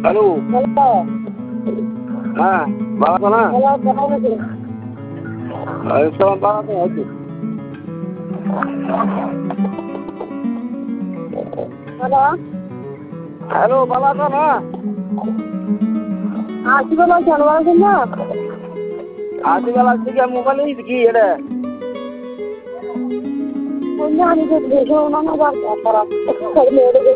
Hello, hello, হ্যাঁ ভালো আছো না? হ্যালো, কেমন আছেন? ওয়ালাইকুম ভালো আছো হয়তো। হ্যালো, হ্যালো ভালো আছো না? কি ভালো আছেন? ভালো আছেন না? আজকাল থেকে মোবাইলে কি এটা আমি তো দেখে না খারাপ